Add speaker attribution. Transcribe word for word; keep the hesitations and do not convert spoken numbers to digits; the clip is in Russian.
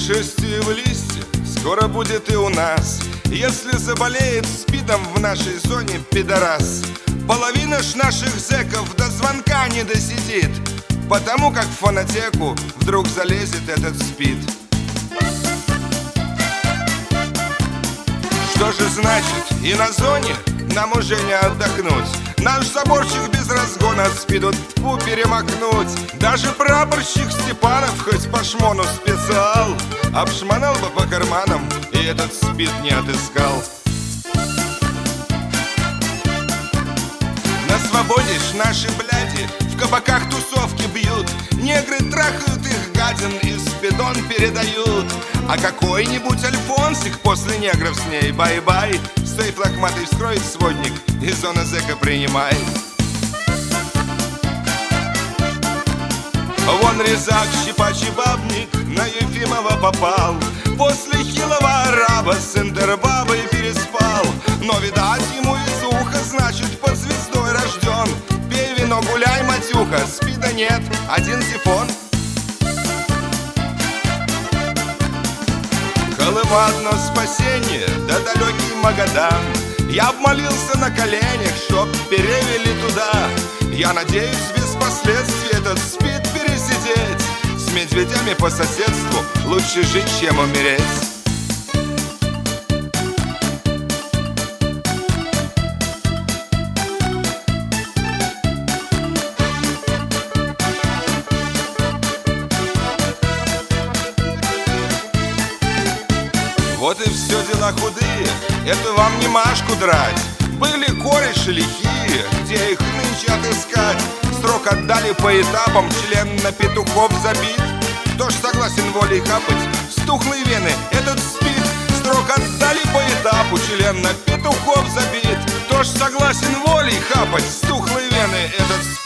Speaker 1: Путешествие в листе скоро будет и у нас. Если заболеет спидом в нашей зоне пидорас, половина ж наших зэков до звонка не досидит, потому как в фонотеку вдруг залезет этот спид. Что же значит, и на зоне нам уже не отдохнуть? Наш заборчик без разгона спиду тьфу перемахнуть. Даже прапорщик Степанов хоть по шмону специал обшмонал бы по карманам и этот спид не отыскал. На свободе ж наши бляди в кабаках тусовки бьют, негры трахают их гадин и спидон передают. А какой-нибудь альфонсик после негров с ней бай-бай, сейф лохматый вскроет сводник и зона зэка принимай. Вон резак, щипачий бабник на Ефимова попал, после хилого араба с интербабой переспал. Но, видать, ему из уха, значит, под звездой рожден. Пей вино, гуляй, матюха, спида нет, один сифон. Колыма одно спасение, да далекий Магадан. Я обмолился на коленях, чтоб перевели туда. Я надеюсь без последствий этот спид пересидеть. С медведями по соседству лучше жить, чем умереть. Вот и все дела худые, это вам не Машку драть. Были кореши лихие, где их нынче отыскать? Срок отдали по этапам, член на петухов забит. Кто ж согласен волей хапать стухлые вены этот спид? Срок отдали по этапу, член на петухов забит. Кто ж согласен волей хапать стухлые вены этот спид?